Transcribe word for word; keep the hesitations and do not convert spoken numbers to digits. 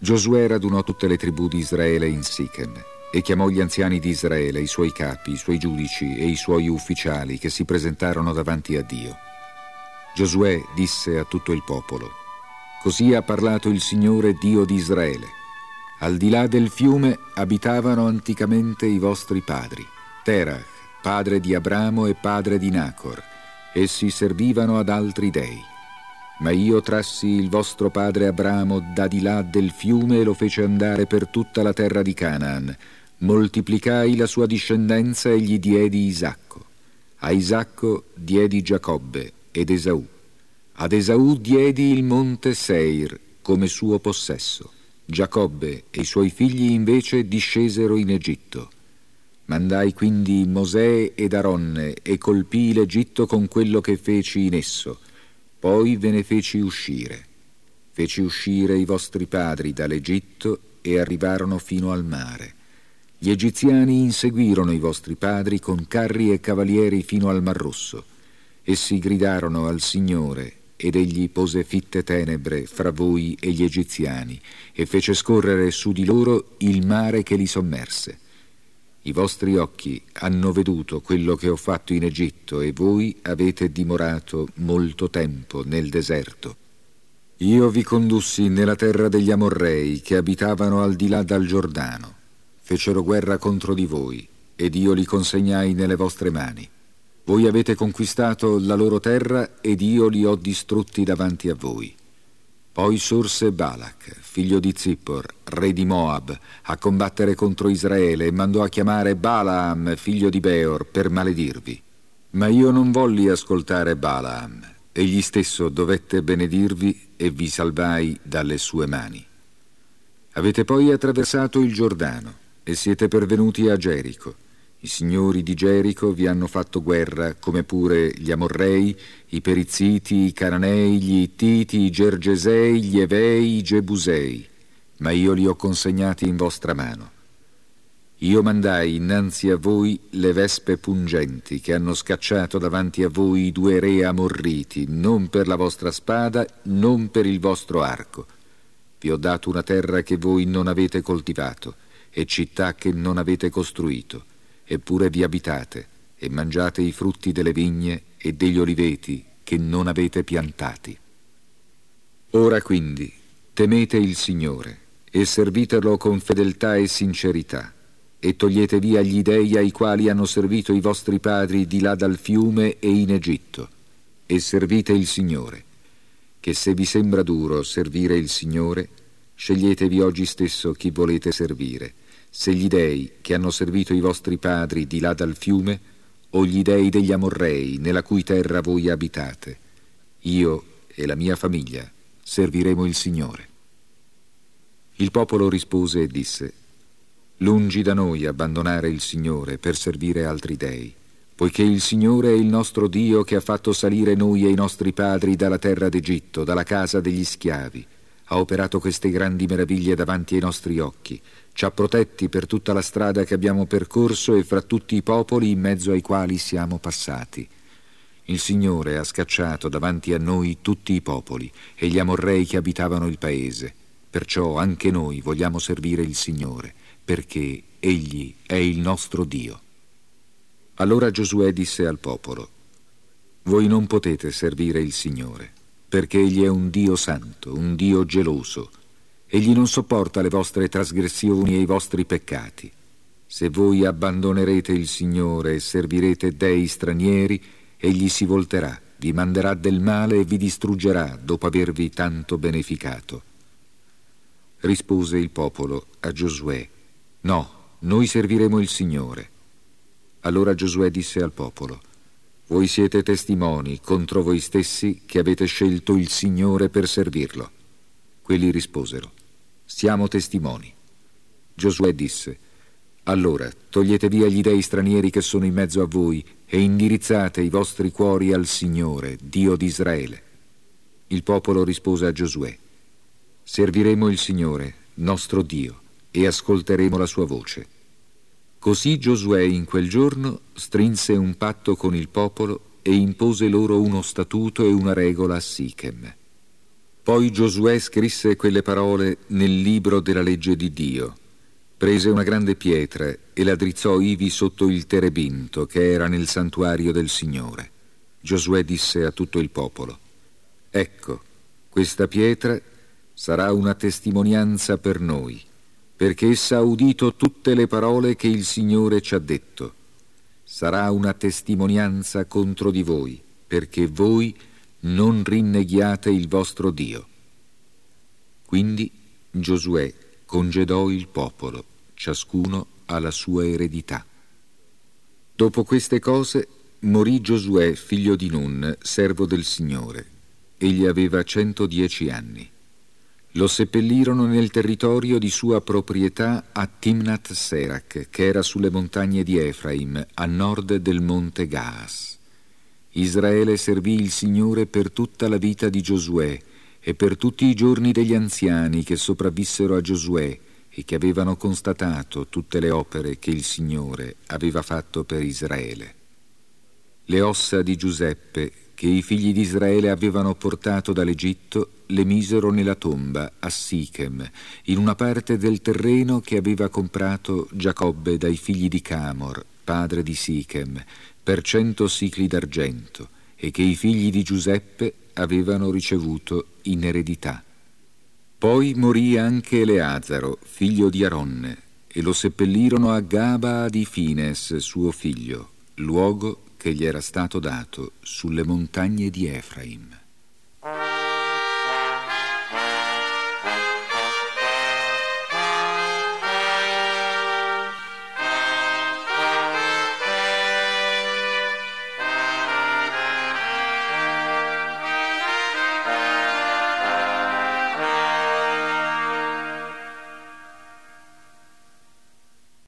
Giosuè radunò tutte le tribù di Israele in Sichem e chiamò gli anziani di Israele, i suoi capi, i suoi giudici e i suoi ufficiali che si presentarono davanti a Dio. Giosuè disse a tutto il popolo: «Così ha parlato il Signore Dio di Israele. Al di là del fiume abitavano anticamente i vostri padri, Terach, padre di Abramo e padre di Nacor. Essi servivano ad altri dei. Ma io trassi il vostro padre Abramo da di là del fiume e lo fece andare per tutta la terra di Canaan. Moltiplicai la sua discendenza e gli diedi Isacco. A Isacco diedi Giacobbe ed Esaù. Ad Esaù diedi il monte Seir come suo possesso. Giacobbe e i suoi figli invece discesero in Egitto. Mandai quindi Mosè ed Aronne e colpii l'Egitto con quello che feci in esso. Poi ve ne feci uscire. Feci uscire i vostri padri dall'Egitto e arrivarono fino al mare. Gli egiziani inseguirono i vostri padri con carri e cavalieri fino al Mar Rosso. Essi gridarono al Signore ed egli pose fitte tenebre fra voi e gli egiziani e fece scorrere su di loro il mare che li sommerse. I vostri occhi hanno veduto quello che ho fatto in Egitto e voi avete dimorato molto tempo nel deserto. Io vi condussi nella terra degli Amorrei che abitavano al di là dal Giordano. Fecero guerra contro di voi ed io li consegnai nelle vostre mani. Voi avete conquistato la loro terra ed io li ho distrutti davanti a voi. Poi sorse Balak, figlio di Zippor, re di Moab, a combattere contro Israele e mandò a chiamare Balaam, figlio di Beor, per maledirvi. Ma io non volli ascoltare Balaam. Egli stesso dovette benedirvi e vi salvai dalle sue mani. Avete poi attraversato il Giordano e siete pervenuti a Gerico. I signori di Gerico vi hanno fatto guerra, come pure gli Amorrei, i Perizziti, i Cananei, gli Ittiti, i Gergesei, gli Evei, i Gebusei, ma io li ho consegnati in vostra mano. Io mandai innanzi a voi le vespe pungenti che hanno scacciato davanti a voi i due re amorriti, non per la vostra spada, non per il vostro arco. Vi ho dato una terra che voi non avete coltivato e città che non avete costruito. Eppure vi abitate e mangiate i frutti delle vigne e degli oliveti che non avete piantati. Ora quindi temete il Signore e servitelo con fedeltà e sincerità e togliete via gli dei ai quali hanno servito i vostri padri di là dal fiume e in Egitto e servite il Signore, che se vi sembra duro servire il Signore, sceglietevi oggi stesso chi volete servire, se gli dei che hanno servito i vostri padri di là dal fiume o gli dei degli Amorrei nella cui terra voi abitate. Io e la mia famiglia serviremo il Signore. Il popolo rispose e disse: lungi da noi abbandonare il Signore per servire altri dei, poiché il Signore è il nostro Dio che ha fatto salire noi e i nostri padri dalla terra d'Egitto, dalla casa degli schiavi. Ha operato queste grandi meraviglie davanti ai nostri occhi, ci ha protetti per tutta la strada che abbiamo percorso e fra tutti i popoli in mezzo ai quali siamo passati. Il Signore ha scacciato davanti a noi tutti i popoli e gli Amorrei che abitavano il paese. Perciò anche noi vogliamo servire il Signore, perché Egli è il nostro Dio. Allora Giosuè disse al popolo: voi non potete servire il Signore, perché Egli è un Dio santo, un Dio geloso. Egli non sopporta le vostre trasgressioni e i vostri peccati. Se voi abbandonerete il Signore e servirete dei stranieri, Egli si volterà, vi manderà del male e vi distruggerà dopo avervi tanto beneficato. Rispose il popolo a Giosuè: no, noi serviremo il Signore. Allora Giosuè disse al popolo: voi siete testimoni contro voi stessi che avete scelto il Signore per servirlo. Quelli risposero: siamo testimoni. Giosuè disse: allora togliete via gli dei stranieri che sono in mezzo a voi e indirizzate i vostri cuori al Signore, Dio di Israele. Il popolo rispose a Giosuè: serviremo il Signore, nostro Dio, e ascolteremo la sua voce. Così Giosuè in quel giorno strinse un patto con il popolo e impose loro uno statuto e una regola a Sichem. Poi Giosuè scrisse quelle parole nel libro della legge di Dio. Prese una grande pietra e la drizzò ivi sotto il terebinto che era nel santuario del Signore. Giosuè disse a tutto il popolo: ecco, questa pietra sarà una testimonianza per noi, perché essa ha udito tutte le parole che il Signore ci ha detto. Sarà una testimonianza contro di voi, perché voi non rinneghiate il vostro Dio. Quindi Giosuè congedò il popolo, ciascuno alla sua eredità. Dopo queste cose morì Giosuè, figlio di Nun, servo del Signore. Egli aveva centodieci anni. Lo seppellirono nel territorio di sua proprietà a Timnat Serach, che era sulle montagne di Efraim, a nord del monte Gaas. Israele servì il Signore per tutta la vita di Giosuè e per tutti i giorni degli anziani che sopravvissero a Giosuè e che avevano constatato tutte le opere che il Signore aveva fatto per Israele. Le ossa di Giuseppe, che i figli di Israele avevano portato dall'Egitto, le misero nella tomba a Sichem, in una parte del terreno che aveva comprato Giacobbe dai figli di Camor, padre di Sichem, per cento sicli d'argento, e che i figli di Giuseppe avevano ricevuto in eredità. Poi morì anche Eleazaro, figlio di Aronne, e lo seppellirono a Gabaa di Fines, suo figlio, luogo che gli era stato dato sulle montagne di Efraim.